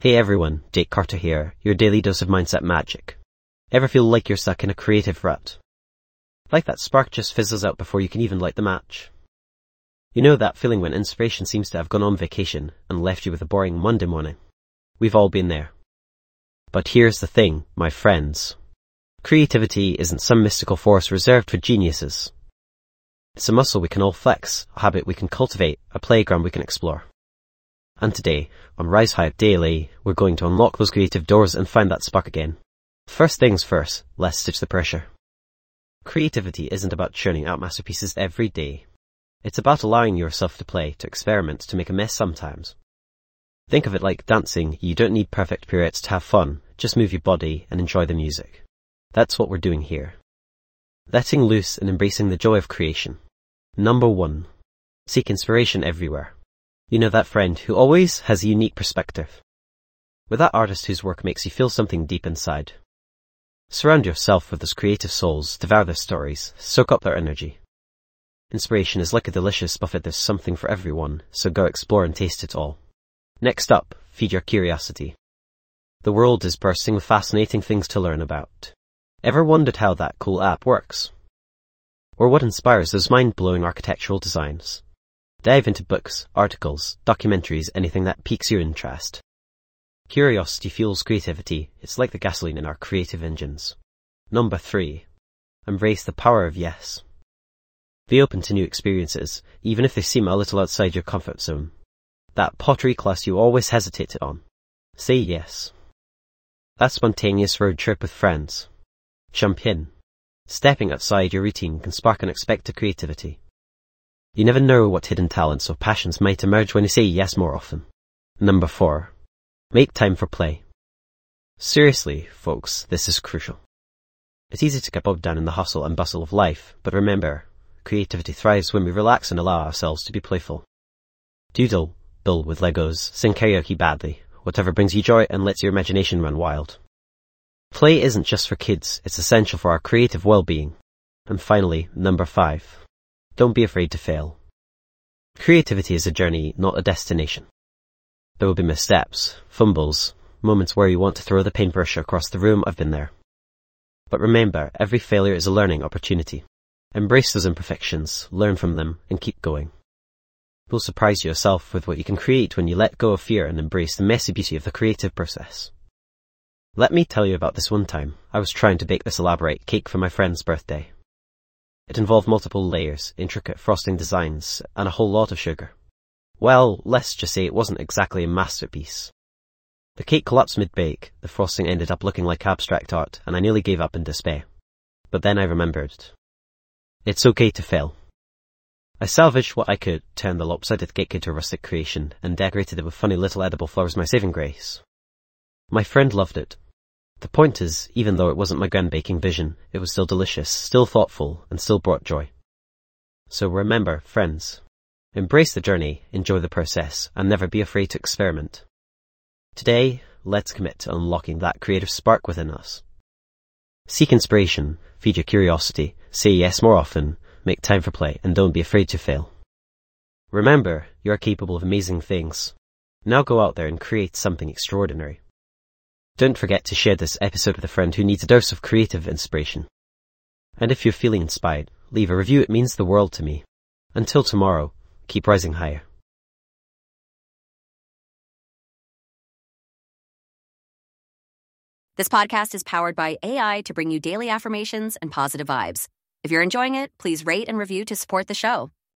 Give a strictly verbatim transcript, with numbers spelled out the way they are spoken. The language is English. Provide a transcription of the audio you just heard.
Hey everyone, Jake Carter here, your daily dose of mindset magic. Ever feel like you're stuck in a creative rut? Like that spark just fizzles out before you can even light the match? You know that feeling when inspiration seems to have gone on vacation and left you with a boring Monday morning? We've all been there. But here's the thing, my friends. Creativity isn't some mystical force reserved for geniuses. It's a muscle we can all flex, a habit we can cultivate, a playground we can explore. And today, on Rise High Daily, we're going to unlock those creative doors and find that spark again. First things first, let's stitch the pressure. Creativity isn't about churning out masterpieces every day. It's about allowing yourself to play, to experiment, to make a mess sometimes. Think of it like dancing. You don't need perfect pirouettes to have fun. Just move your body and enjoy the music. That's what we're doing here. Letting loose and embracing the joy of creation. Number one. Seek inspiration everywhere. You know that friend who always has a unique perspective. With that artist whose work makes you feel something deep inside. Surround yourself with those creative souls, devour their stories, soak up their energy. Inspiration is like a delicious buffet. There's something for everyone, so go explore and taste it all. Next up, feed your curiosity. The world is bursting with fascinating things to learn about. Ever wondered how that cool app works? Or what inspires those mind-blowing architectural designs? Dive into books, articles, documentaries, anything that piques your interest. Curiosity fuels creativity. It's like the gasoline in our creative engines. Number three. Embrace the power of yes. Be open to new experiences, even if they seem a little outside your comfort zone. That pottery class you always hesitated on. Say yes. That spontaneous road trip with friends. Jump in. Stepping outside your routine can spark unexpected creativity. You never know what hidden talents or passions might emerge when you say yes more often. Number four. Make time for play. Seriously, folks, this is crucial. It's easy to get bogged down in the hustle and bustle of life, but remember, creativity thrives when we relax and allow ourselves to be playful. Doodle, build with Legos, sing karaoke badly, whatever brings you joy and lets your imagination run wild. Play isn't just for kids, it's essential for our creative well-being. And finally, number five. Don't be afraid to fail. Creativity is a journey, not a destination. There will be missteps, fumbles, moments where you want to throw the paintbrush across the room. I've been there. But remember, every failure is a learning opportunity. Embrace those imperfections, learn from them, and keep going. You'll surprise yourself with what you can create when you let go of fear and embrace the messy beauty of the creative process. Let me tell you about this one time. I was trying to bake this elaborate cake for my friend's birthday. It involved multiple layers, intricate frosting designs, and a whole lot of sugar. Well, let's just say it wasn't exactly a masterpiece. The cake collapsed mid-bake, the frosting ended up looking like abstract art, and I nearly gave up in despair. But then I remembered. It's okay to fail. I salvaged what I could, turned the lopsided cake into a rustic creation, and decorated it with funny little edible flowers, my saving grace. My friend loved it. The point is, even though it wasn't my grand baking vision, it was still delicious, still thoughtful, and still brought joy. So remember, friends, embrace the journey, enjoy the process, and never be afraid to experiment. Today, let's commit to unlocking that creative spark within us. Seek inspiration, feed your curiosity, say yes more often, make time for play, and don't be afraid to fail. Remember, you are capable of amazing things. Now go out there and create something extraordinary. Don't forget to share this episode with a friend who needs a dose of creative inspiration. And if you're feeling inspired, leave a review. It means the world to me. Until tomorrow, keep rising higher. This podcast is powered by A I to bring you daily affirmations and positive vibes. If you're enjoying it, please rate and review to support the show.